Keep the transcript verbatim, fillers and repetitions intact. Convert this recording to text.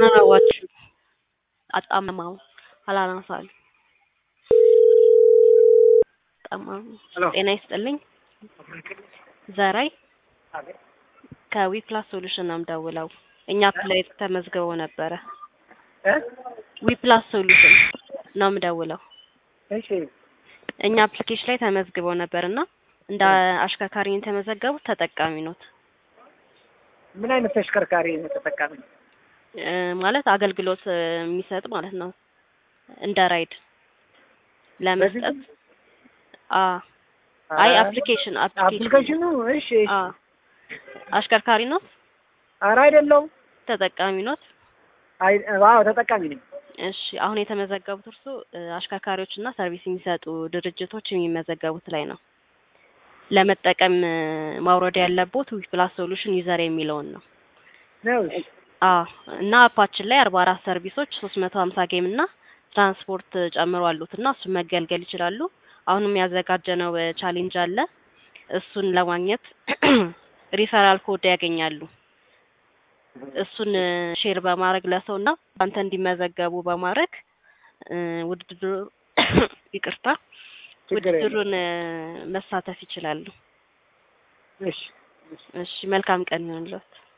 አናዋችሁ አጣመማው አላናሳል አጣመማው ጤና ይስጥልኝ ዛሬ ከዊፕላስ ሶሉሽን ነው ደውለው እኛ ፕሌይ ተመዝግበው ነበር እ ዊፕላስ ሶሉሽን ነው ደውለው እሺ እኛ አፕሊኬሽን ላይ ተመዝግበው ነበርና እንደ አሽከርካሪን ተመዘገቡ ተጠቃሚ ነው ምን አይነት ተሽከርካሪ ነው ተጠቃሚ ማለት አገልግሎት የሚሰጥ ማለት ነው እንደ ራይድ ለመስጠት አ አይ አፕሊኬሽን አፕሊኬሽኑ እሺ አ አሽከርካሪ ነው አራ አይደለም ተጠቃሚ ነው አይ ዋው ተጠቃሚ ነኝ እሺ አሁን የተመዘገቡት እርሱ አሽከርካሪዎችና ሰርቪስ የሚሰጡ ድርጅቶች የሚመዘገቡት ላይ ነው ለመጠቀም ማውረድ ያለበት ዊፕላስ ሶሉሽን ዩዘር የሚለውን ነው ነው አ እና አፓችን ላይ አርባ አራት ሰርቪሶች ሶስት መቶ ሃምሳ ጌም እና ትራንስፖርት ጨምሮ አሉትና እሱ መገልገል ይችላሉ አሁንም ያዘጋጀነው ቻሌንጅ አለ እሱን ለማግኘት ሪፈራል ኮድ ያገኛሉ እሱን ሼር በማድረግ ለሰውና አንተ እንዲመዘገቡ በማድረግ ውድድሩ ይቅርታ ውድድሩን መሳተፍ ይችላሉ እሺ እሺ መልካም ቀን ይሁንልዎት